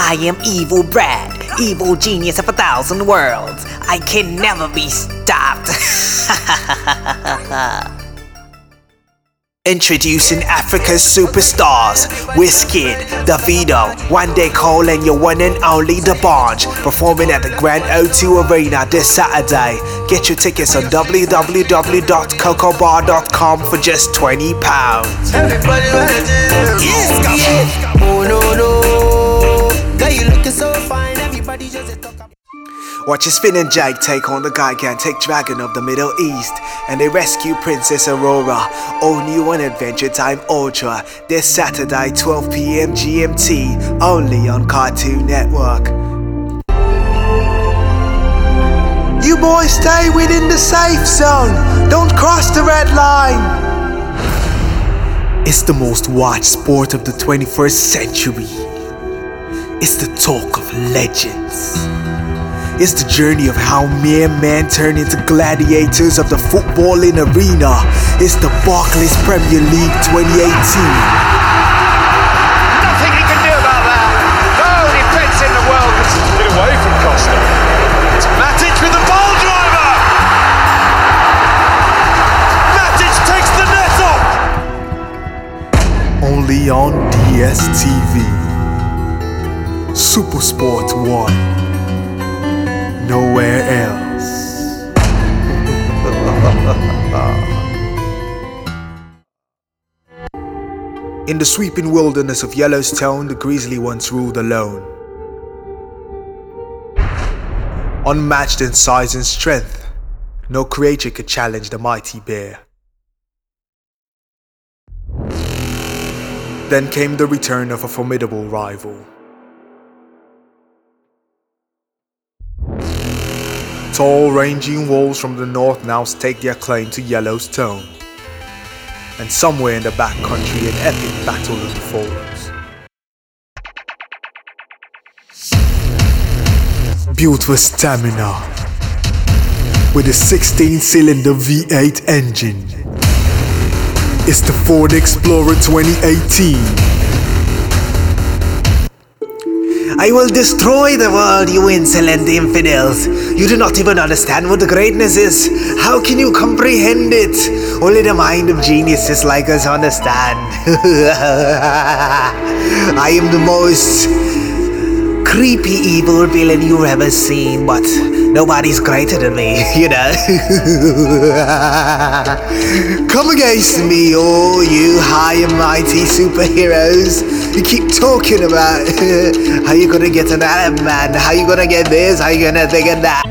I am Evil Brad, evil genius of 1,000 worlds. I can never be stopped. Introducing Africa's superstars, Wizkid, Davido, Wande Cole and your one and only D'banj, performing at the Grand O2 Arena this Saturday. Get your tickets on www.cocobar.com for just £20. Everybody oh no no, girl you looking so fine, everybody just talk about. Watch Spin and Jake take on the gigantic dragon of the Middle East, and they rescue Princess Aurora. All new on Adventure Time Ultra this Saturday 12 PM GMT, only on Cartoon Network. You boys stay within the safe zone. Don't cross the red line. It's the most watched sport of the 21st century. It's the talk of legends. It's the journey of how mere men turn into gladiators of the footballing arena. It's the Barclays Premier League 2018. Nothing he can do about that. No defence in the world can get away from Costa. It's Matic with the ball driver. Matic takes the net off. Only on DSTV. Supersport 1. Nowhere else. In the sweeping wilderness of Yellowstone, the grizzly once ruled alone. Unmatched in size and strength, no creature could challenge the mighty bear. Then came the return of a formidable rival. Tall, ranging wolves from the north now stake their claim to Yellowstone. And somewhere in the backcountry, an epic battle unfolds. Built for stamina, with a 16-cylinder V8 engine, it's the Ford Explorer 2018. I will destroy the world, you insolent infidels. You do not even understand what the greatness is. How can you comprehend it? Only the mind of geniuses like us understand. I am the most creepy evil villain you've ever seen, but nobody's greater than me, you know. Come against me, all you high and mighty superheroes. You keep talking about how you gonna get an Adam Man, how you gonna get this, how you gonna think of that.